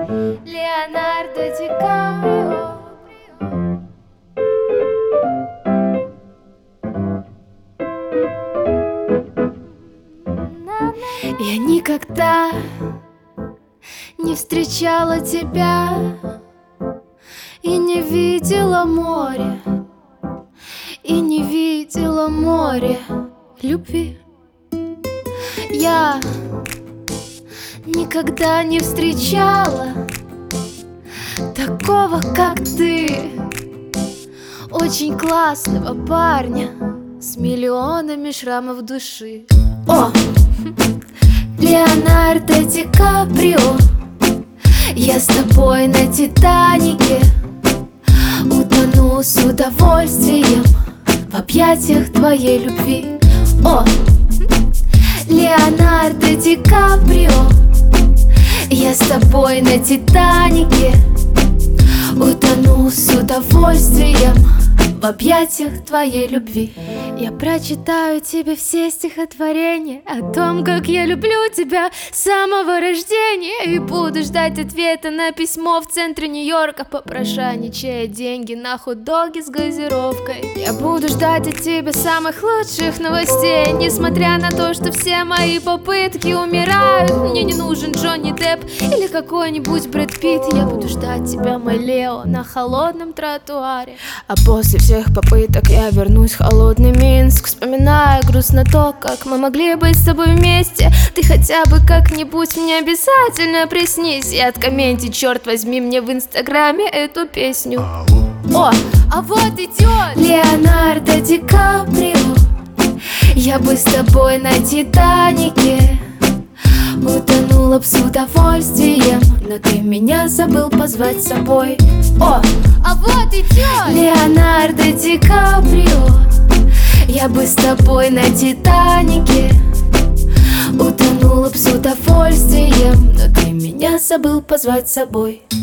Леонардо Ди Каприо. Я никогда не встречала тебя и не видела море, и не видела море любви. Я никогда не встречала такого, как ты, очень классного парня с миллионами шрамов души. О! Леонардо Ди Каприо, я с тобой на Титанике утону с удовольствием в объятиях твоей любви. О! Леонардо Ди Каприо, я с тобой на Титанике утону с удовольствием в объятиях твоей любви. Я прочитаю тебе все стихотворения о том, как я люблю тебя с самого рождения, и буду ждать ответа на письмо в центре Нью-Йорка, попрошайничая деньги на хот-доги с газировкой. Я буду ждать от тебя самых лучших новостей, несмотря на то, что все мои попытки умирают. Мне не нужен Джонни Депп или какой-нибудь Брэд Питт. Я буду ждать тебя, мой Лео, на холодном тротуаре. А после всех попыток я вернусь в холодный Минск, вспоминая грустно то, как мы могли быть с тобой вместе. Ты хотя бы как-нибудь мне обязательно приснись и откомменти, черт возьми, мне в инстаграме эту песню. О, а вот идет Леонардо Ди Каприо, я бы с тобой на Титанике утонула б с удовольствием, но ты меня забыл позвать с собой. О, а вот идет Леонардо Ди Каприо, я бы с тобой на Титанике утонула б с удовольствием, но ты меня забыл позвать с собой.